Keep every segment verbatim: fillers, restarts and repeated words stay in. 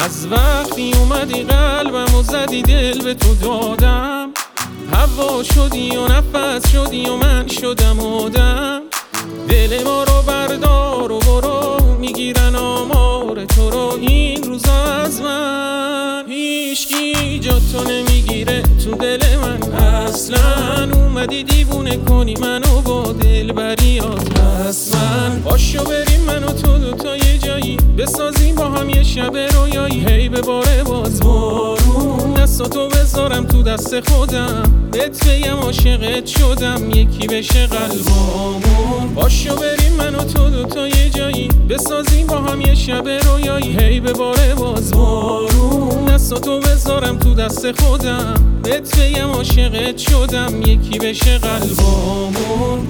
از وقتی اومدی قلبم و زدی دل به تو دادم، هوا شدی و نفس شدی و من شدم آدم. دل ما رو بردار و برو، میگیرن آمار تو رو این روزا از من. هیچکی جا تو نمیگیره تو دل من اصلا. اومدی دیوونه کنی منو با دل بریات من. باشو بریم من و تو دوتا یه جایی بسازیم با هم یه شب رویایی. هی به باره باز بارون، دستاتو بذارم تو دست خودم، بهت بگم عاشقت شدم یکی بشه قلبامون. باشو بریم من و تو دوتا یه جایی بسازیم با هم یه شب رویایی. هی به باره باز بارون، دستاتو بذارم تو دست خودم، بهت بگم عاشقت شدم یکی بشه قلبامون.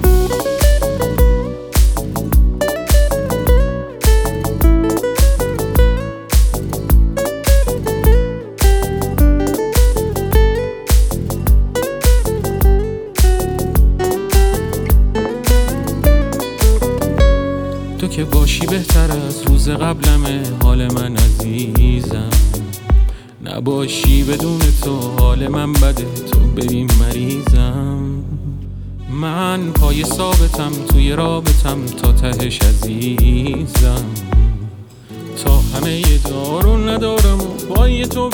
تو که باشی بهتر از روز قبلمه حال من عزیزم. نباشی بدون تو حال من بده، تو ببین مریضم. من پای ثابتم توی رابطم تا تهش عزیزم. تا همه ی دارو ندارم و پای تو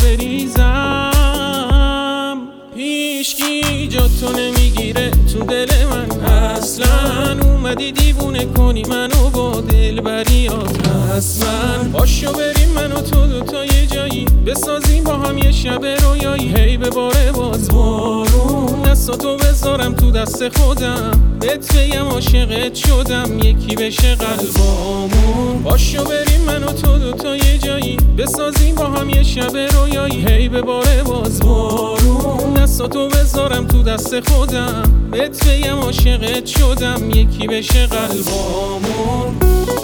بریزم. هیچکی جا تو نمیگیره تو دل من اصلا. اومدی دیوونه کنی منو با دل بریات من. باشو بریم من و تو دوتا یه جایی بسازیم با هم یه شب رویایی. هی به باره باز بارون، دستاتو بذارم تو دست خودم، بهت بگم عاشقت شدم یکی بشه قلبامون. باشو بریم من و تو دوتا یه جایی بسازیم با هم یه شب رویایی. هی به باره باز بارون، دستاتو بذارم تو دست خودم، بهت بگم عاشقت شدم یکی بشه قلبامون.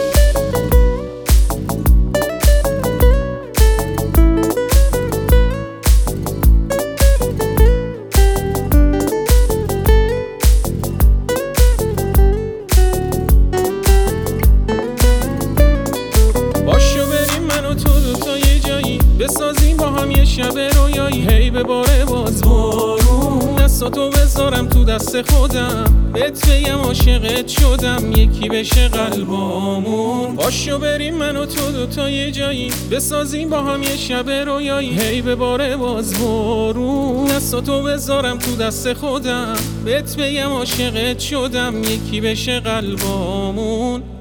باشو بریم من و تو دوتا یه جایی بسازیم با هم یه شب رویایی. هی به باره باز بارون، دستاتو بذارم تو دست خودم، بهت بگم عاشقت شدم یکی بشه قلبامون. باشو بریم من و تو دوتا یه جایی بسازیم با هم یه شب رویایی. هی به باره باز بارون، دستاتو بذارم تو دست خودم، بهت بگم عاشقت شدم یکی بشه قلبامون.